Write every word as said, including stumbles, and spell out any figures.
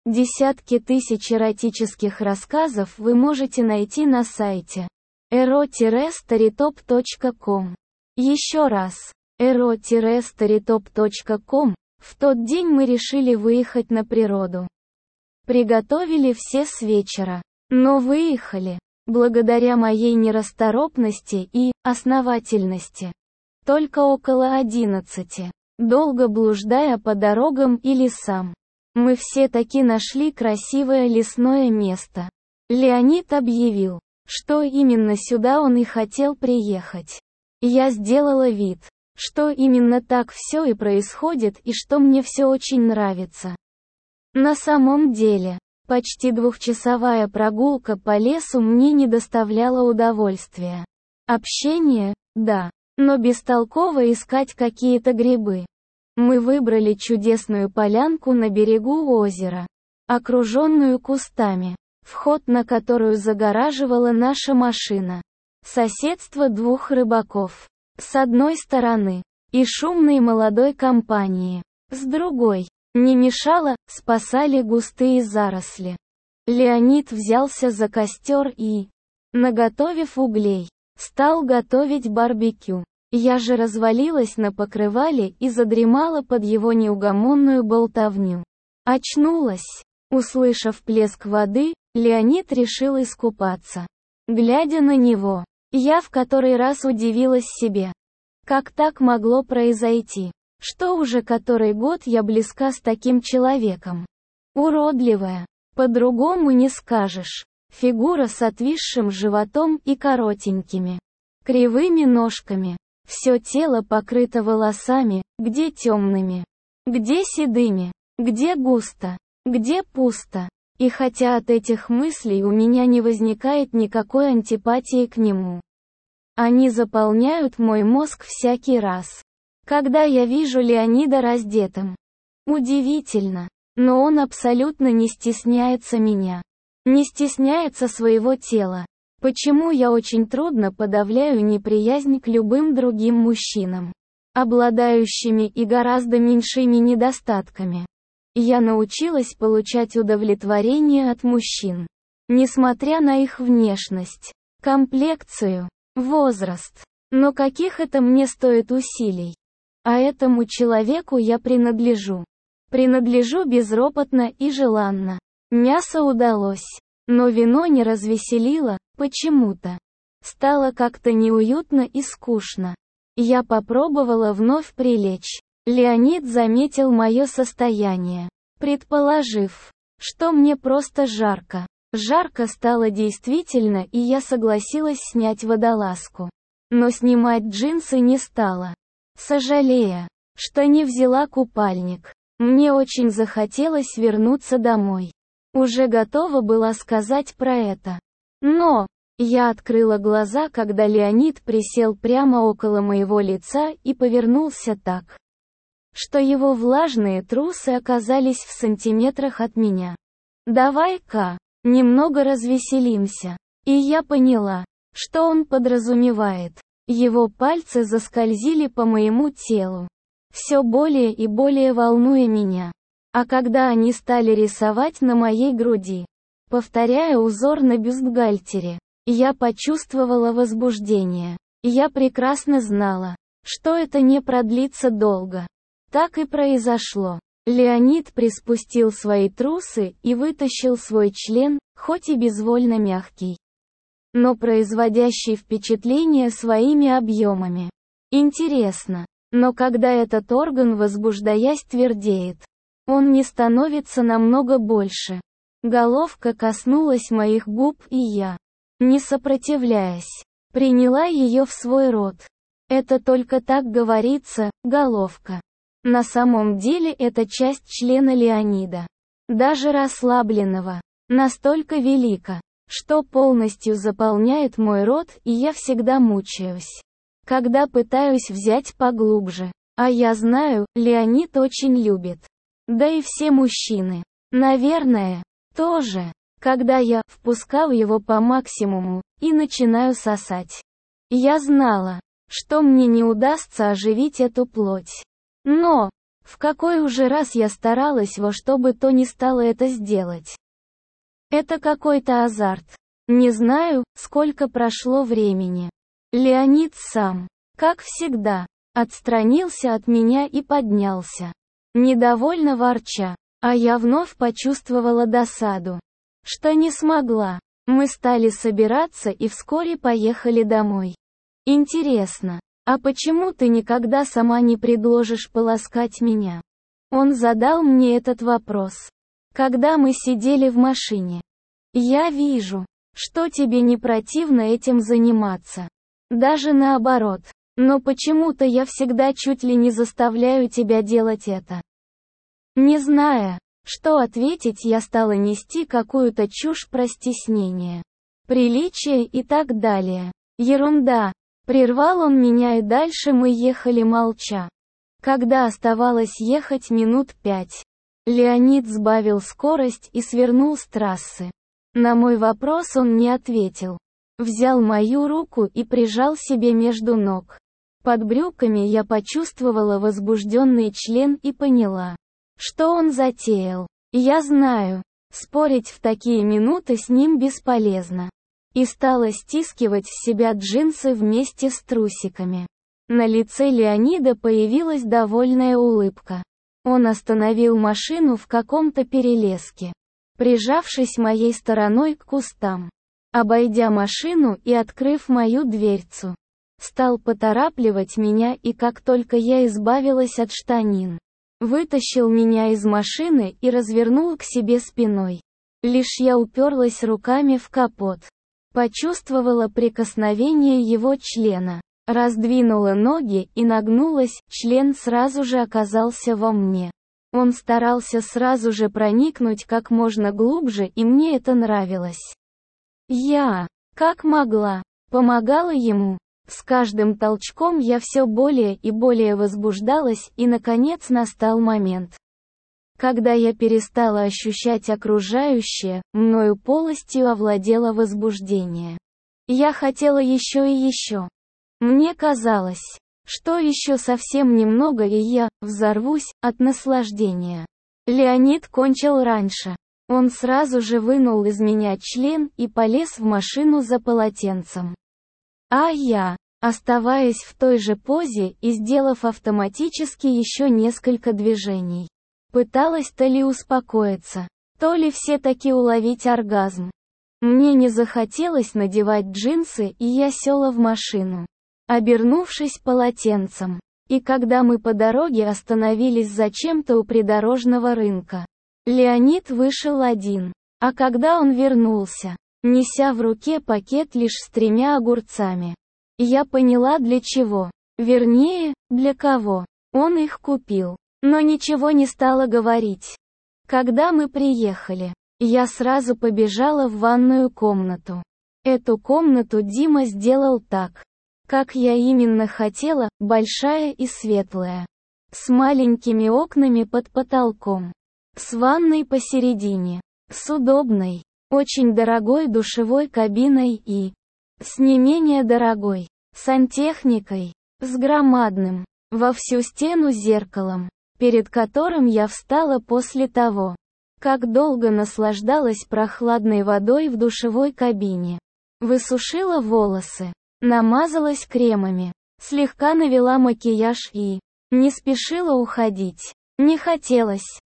Десятки тысяч эротических рассказов вы можете найти на сайте эро старитоп точка ком. Еще раз, эро старитоп точка ком. В тот день мы решили выехать на природу. Приготовили все с вечера, но выехали, благодаря моей нерасторопности и основательности, только около одиннадцати, долго блуждая по дорогам и лесам. Мы все таки нашли красивое лесное место. Леонид объявил, что именно сюда он и хотел приехать. Я сделала вид, что именно так все и происходит и что мне все очень нравится. На самом деле, почти двухчасовая прогулка по лесу мне не доставляла удовольствия. Общение, да, но бестолково искать какие-то грибы. Мы выбрали чудесную полянку на берегу озера, окруженную кустами, вход на которую загораживала наша машина. Соседство двух рыбаков, с одной стороны, и шумной молодой компании, с другой, не мешало, спасали густые заросли. Леонид взялся за костер и, наготовив углей, стал готовить барбекю. Я же развалилась на покрывале и задремала под его неугомонную болтовню. Очнулась. Услышав плеск воды, Леонид решил искупаться. Глядя на него, я в который раз удивилась себе. Как так могло произойти? Что уже который год я близка с таким человеком? Уродливая. По-другому не скажешь. Фигура с отвисшим животом и коротенькими, кривыми ножками. Все тело покрыто волосами, где темными, где седыми, где густо, где пусто. И хотя от этих мыслей у меня не возникает никакой антипатии к нему, они заполняют мой мозг всякий раз, когда я вижу Леонида раздетым. Удивительно, но он абсолютно не стесняется меня, не стесняется своего тела. Почему я очень трудно подавляю неприязнь к любым другим мужчинам, обладающими и гораздо меньшими недостатками. Я научилась получать удовлетворение от мужчин, несмотря на их внешность, комплекцию, возраст. Но каких это мне стоит усилий? А этому человеку я принадлежу. Принадлежу безропотно и желанно. Мясо удалось, но вино не развеселило, почему-то. Стало как-то неуютно и скучно. Я попробовала вновь прилечь. Леонид заметил мое состояние, предположив, что мне просто жарко. Жарко стало действительно, и я согласилась снять водолазку. Но снимать джинсы не стала, сожалея, что не взяла купальник. Мне очень захотелось вернуться домой. Уже готова была сказать про это. Но, я открыла глаза, когда Леонид присел прямо около моего лица и повернулся так, что его влажные трусы оказались в сантиметрах от меня. «Давай-ка, немного развеселимся». И я поняла, что он подразумевает. Его пальцы заскользили по моему телу, все более и более волнуя меня. А когда они стали рисовать на моей груди, повторяя узор на бюстгальтере, я почувствовала возбуждение. Я прекрасно знала, что это не продлится долго. Так и произошло. Леонид приспустил свои трусы и вытащил свой член, хоть и безвольно мягкий, но производящий впечатление своими объемами. Интересно, но когда этот орган, возбуждаясь, твердеет, он не становится намного больше. Головка коснулась моих губ, и я, не сопротивляясь, приняла ее в свой рот. Это только так говорится, головка. На самом деле это часть члена Леонида, даже расслабленного, настолько велика, что полностью заполняет мой рот, и я всегда мучаюсь, когда пытаюсь взять поглубже. А я знаю, Леонид очень любит. Да и все мужчины, наверное, тоже, когда я впускаю его по максимуму и начинаю сосать. Я знала, что мне не удастся оживить эту плоть. Но, В какой уже раз я старалась во что бы то ни стало это сделать. Это какой-то азарт. Не знаю, сколько прошло времени. Леонид сам, как всегда, отстранился от меня и поднялся, недовольно ворча, а я вновь почувствовала досаду, что не смогла. Мы стали собираться и вскоре поехали домой. Интересно, а почему ты никогда сама не предложишь поласкать меня? Он задал мне этот вопрос, когда мы сидели в машине. Я вижу, что тебе не противно этим заниматься. Даже наоборот. Но почему-то я всегда чуть ли не заставляю тебя делать это. Не зная, что ответить, я стала нести какую-то чушь про стеснение, приличие и так далее. Ерунда. Прервал он меня, и дальше мы ехали молча. Когда оставалось ехать минут пять, Леонид сбавил скорость и свернул с трассы. На мой вопрос он не ответил. Взял мою руку и прижал себе между ног. Под брюками я почувствовала возбужденный член и поняла, что он затеял. Я знаю, спорить в такие минуты с ним бесполезно. И стала стискивать в себя джинсы вместе с трусиками. На лице Леонида появилась довольная улыбка. Он остановил машину в каком-то перелеске, прижавшись моей стороной к кустам. Обойдя машину и открыв мою дверцу, стал поторапливать меня, и как только я избавилась от штанин, вытащил меня из машины и развернул к себе спиной. Лишь я уперлась руками в капот, почувствовала прикосновение его члена, раздвинула ноги и нагнулась, член сразу же оказался во мне. Он старался сразу же проникнуть как можно глубже, и мне это нравилось. Я, как могла, помогала ему. С каждым толчком я все более и более возбуждалась, и наконец настал момент, когда я перестала ощущать окружающее, мною полностью овладело возбуждение. Я хотела еще и еще. Мне казалось, что еще совсем немного, и я взорвусь от наслаждения. Леонид кончил раньше. Он сразу же вынул из меня член и полез в машину за полотенцем. А я, оставаясь в той же позе и сделав автоматически еще несколько движений, пыталась то ли успокоиться, то ли все-таки уловить оргазм. Мне не захотелось надевать джинсы, и я села в машину, обернувшись полотенцем. И когда мы по дороге остановились зачем-то у придорожного рынка, Леонид вышел один. А когда он вернулся, неся в руке пакет лишь с тремя огурцами, я поняла, для чего. Вернее, для кого. Он их купил. Но ничего не стала говорить. Когда мы приехали, я сразу побежала в ванную комнату. Эту комнату Дима сделал так, как я именно хотела, большая и светлая, с маленькими окнами под потолком, с ванной посередине, с удобной, очень дорогой душевой кабиной и с не менее дорогой сантехникой, с громадным, во всю стену зеркалом, перед которым я встала после того, как долго наслаждалась прохладной водой в душевой кабине. Высушила волосы, намазалась кремами, слегка навела макияж и не спешила уходить. Не хотелось,